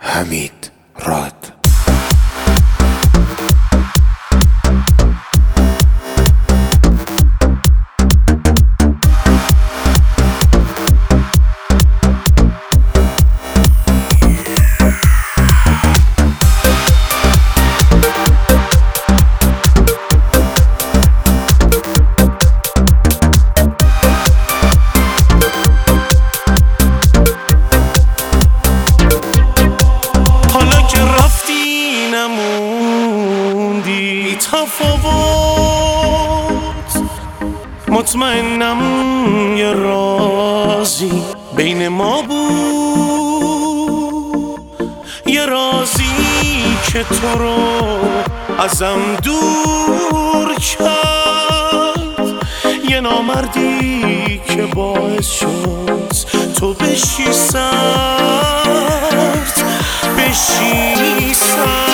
حمید راد. تفاوت مطمئنم یه رازی بین ما بود، یه رازی که تو رو ازم دور کرد، یه نامردی که باعث شد تو بشی سرد، بشی سرد.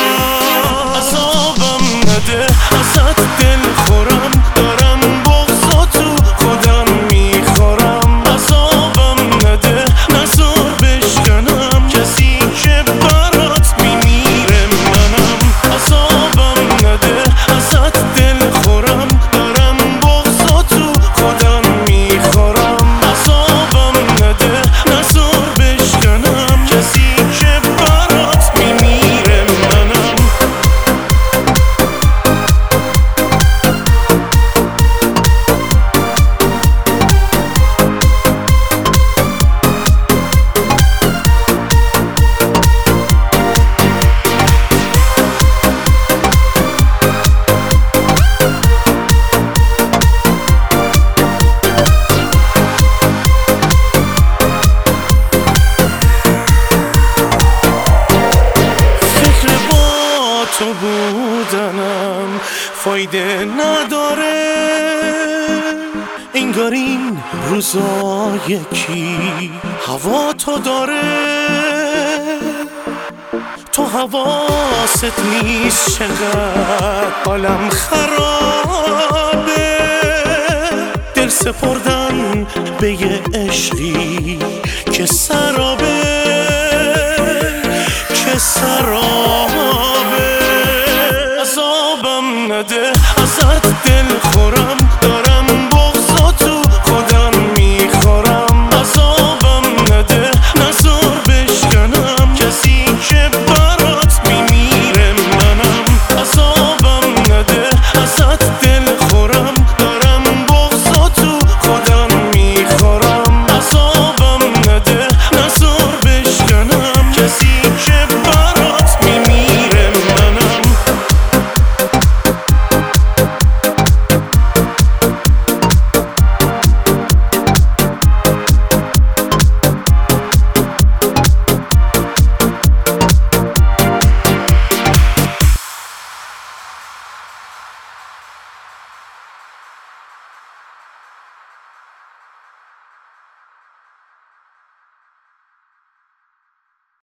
ازت دل خورم، دارم بغضاتو خودم میخورم. عذابم نده، نذار بشکنم کسی که برات میمیره منم. عذابم نده، ازت دل خورم، دارم بغضاتو خودم میخورم. عذابم نده، نذار بشکنم کسی که برات میمیره منم. تو بودنم فایده نداره، انگار این روزا یکی هوا تو داره. تو حواست نیست چقدر حالم خرابه، دل سپردن به یه عشقی که سرابه.